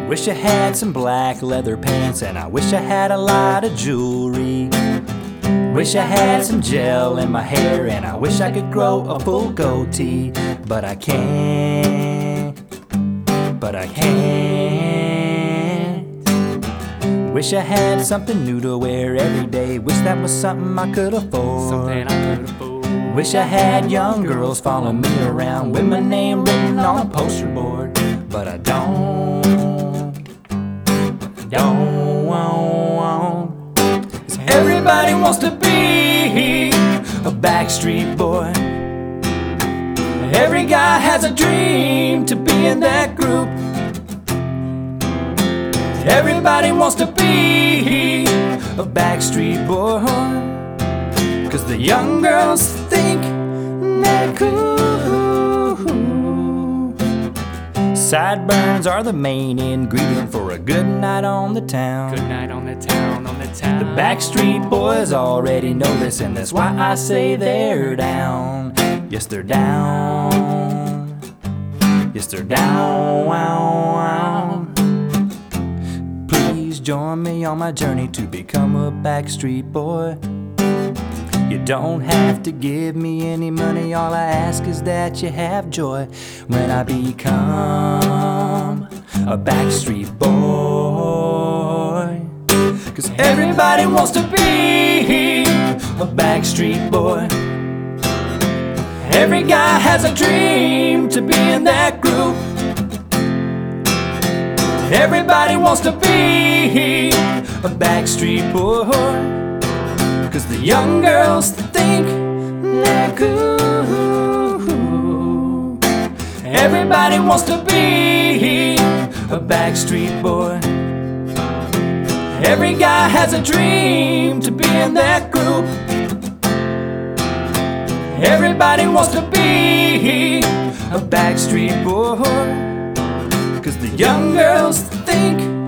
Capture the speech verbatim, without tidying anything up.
wish I had some black leather pants, and I wish I had a lot of jewelry. Wish I had some gel in my hair, and I wish I could grow a full goatee. But I can't, but I can't. Wish I had something new to wear every day. Wish that was something I could afford. Something I could afford. Wish I had young girls following me around with my name written on a poster board. But I don't, don't want. 'Cause everybody wants to be a Backstreet Boy. Every guy has a dream to be in that group. Everybody wants to be a Backstreet Boy, 'cause the young girls think they're cool. Sideburns are the main ingredient for a good night on the town. Good night on the town, on the town. The Backstreet Boys already know this, and that's why I say they're down. Yes, they're down. Yes, they're down. Please join me on my journey to become a Backstreet Boy. You don't have to give me any money, all I ask is that you have joy when I become a Backstreet Boy. 'Cause everybody wants to be a Backstreet Boy. Every guy has a dream to be in that group. Everybody wants to be a Backstreet Boy, 'cause the young girls think they're cool. Everybody wants to be a Backstreet Boy. Every guy has a dream to be in that group. Everybody wants to be a Backstreet Boy, 'cause the young girls think